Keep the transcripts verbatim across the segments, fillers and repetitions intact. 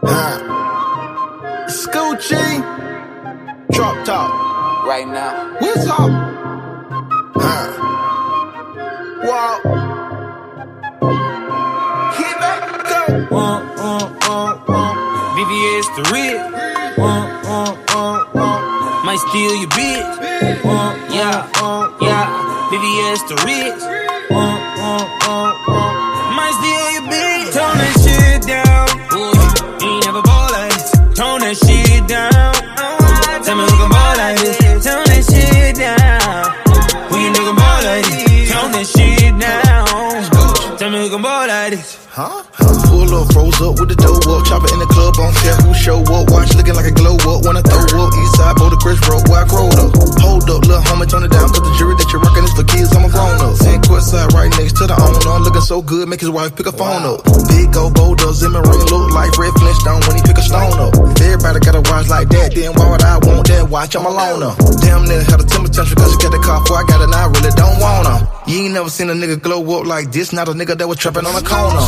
Huh. Scoochie. Drop top. Right now. What's up? Huh. Walk. Hit back. Go. Uh, uh, uh, uh. V V S the real. Uh, uh, uh, uh. Might steal your bitch. Uh, yeah, uh, yeah. V V S the real. Uh, uh, uh, uh. Might steal your bitch. Tone that shit down. Ooh, you ain't never ball like this. Tone that shit down. Tell me who can ball like this. Tone that shit down. Who you nigga ball like this? Tone that shit down. Tell me who can ball like this. Huh? Pull up, froze up with the dough up. Chopper in the club, on care who show up. Watch looking like a glow up. Wanna throw up. East side, boulder, Chris Road, where I growed up. Hold up, little homie, turn it down. Cause the jury that you're rockin' is for kids, I'm a grown up. And court side, right next to the owner. Looking so good, make his wife pick a phone up. Big old boulder, Zimmer ring, look like Red Flintstone when he pick a stone up. Everybody got a watch like that, then why would I want that watch? I'm a loner. Damn nigga had a temper tantrum cause he got the car before I got it, and I really don't want her. You ain't never seen a nigga glow up like this, not a nigga that was trapping on the corner.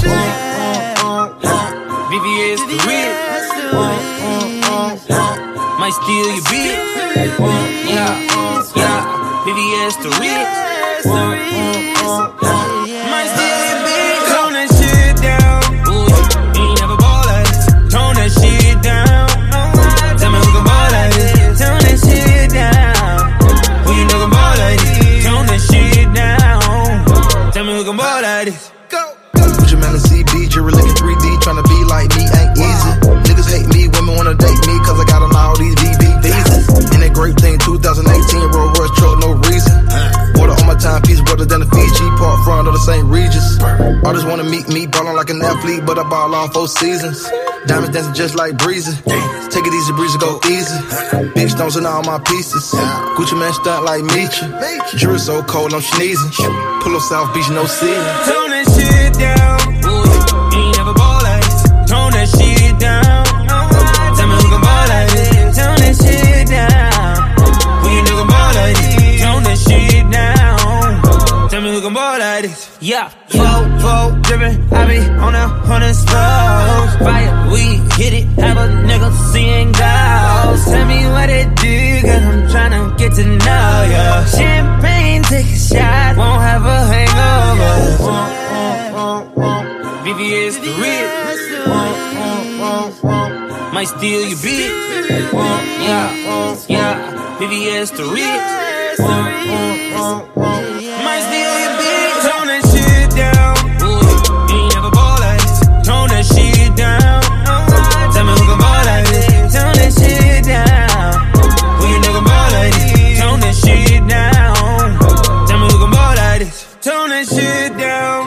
V V S the real. Uh, uh, uh, uh. Might steal your bitch. Uh, yeah, uh, yeah. V V S the real. Uh, uh, uh, uh. Might steal your bitch. Tone that shit down. Ooh, you ain't never ball like this. Tone that shit down. Tell me who can ball like this. Tone that shit down. Who you nigga ball like this? Tone that shit down. Tell me who can ball like this. Put your man in C B, jury looking three D, tryna be like me ain't easy. Niggas hate me, women wanna date me, cause I got them all these V V visas. In that great thing, two thousand eighteen, Rolls Royce truck, no reason. Water on my timepiece, wetter than the Fiji, Park front of the Saint Regis. Artists wanna meet me, ballin' like an athlete, but I ball all four seasons. Diamonds dancing just like Breezy. Take it easy, Breezy, go easy. Big stones in all my pieces. Gucci man stunt like Meechie. Jury so cold, I'm sneezing. Pull up South Beach, no ceiling. Tone that shit down. Ooh, you ain't never ball like this. Tone that shit down. Tell me who can ball like this. Tone that shit down. Who you nigga ball like this? Tone that shit down. Tell me who can ball like this. Yeah, flow, flow, drippin'. I be on a hundred slows. Fire, we hit it. Have a nigga seeing ghosts. Tell me what it do, cause I'm tryna get to know ya. Champagne, take a shot. Won't have a hangover. Uh, uh, uh, uh. V V S the real. Uh, uh, uh, uh. Might steal your bitch. Uh, yeah, uh, yeah. V V S the real. Uh, uh, uh, uh. Might steal your bitch. Tone that shit down. Ooh, you ain't never ball like this. Tone that shit down. Tell me who can ball like this. Tone that shit down. Who you nigga ball like this? Tone that shit down. Tell me who can ball like this. Tone that shit down.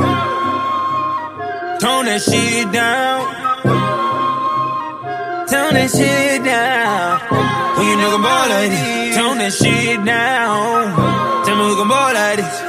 Tone that shit down. Tone that shit down. Who you nigga ball like this? Tone that shit down. Tell me who can ball like this.